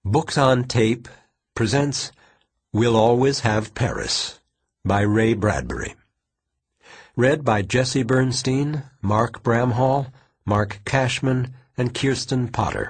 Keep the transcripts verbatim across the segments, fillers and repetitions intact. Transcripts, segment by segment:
Books on Tape presents We'll Always Have Paris by Ray Bradbury. Read by Jesse Bernstein, Mark Bramhall, Mark Cashman, and Kirsten Potter.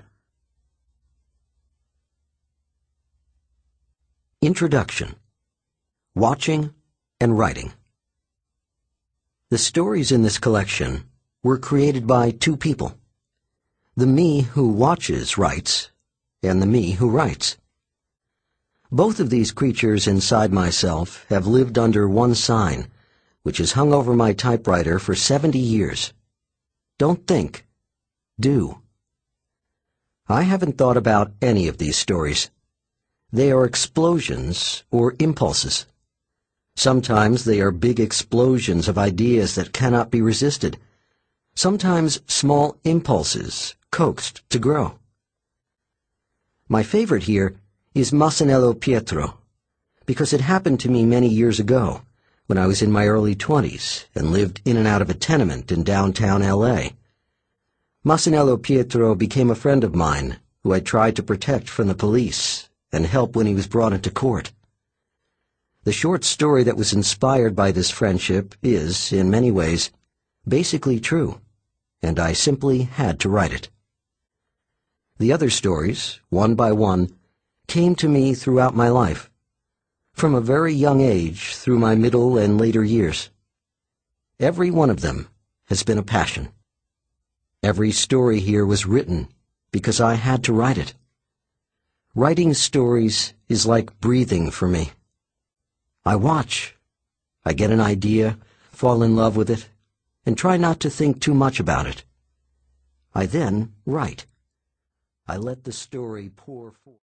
Introduction. Watching and Writing. The stories in this collection were created by two people. The me who watches writes, and the me who writes. Both of these creatures inside myself have lived under one sign, which has hung over my typewriter for seventy years. Don't think. Do. I haven't thought about any of these stories. They are explosions or impulses. Sometimes they are big explosions of ideas that cannot be resisted. Sometimes small impulses coaxed to grow. My favorite here is Masaniello Pietro, because it happened to me many years ago, when I was in my early twenties and lived in and out of a tenement in downtown L A. Masaniello Pietro became a friend of mine who I tried to protect from the police and help when he was brought into court. The short story that was inspired by this friendship is, in many ways, basically true, and I simply had to write it. The other stories, one by one, came to me throughout my life, from a very young age through my middle and later years. Every one of them has been a passion. Every story here was written because I had to write it. Writing stories is like breathing for me. I watch, I get an idea, fall in love with it, and try not to think too much about it. I then write. I let the story pour forth.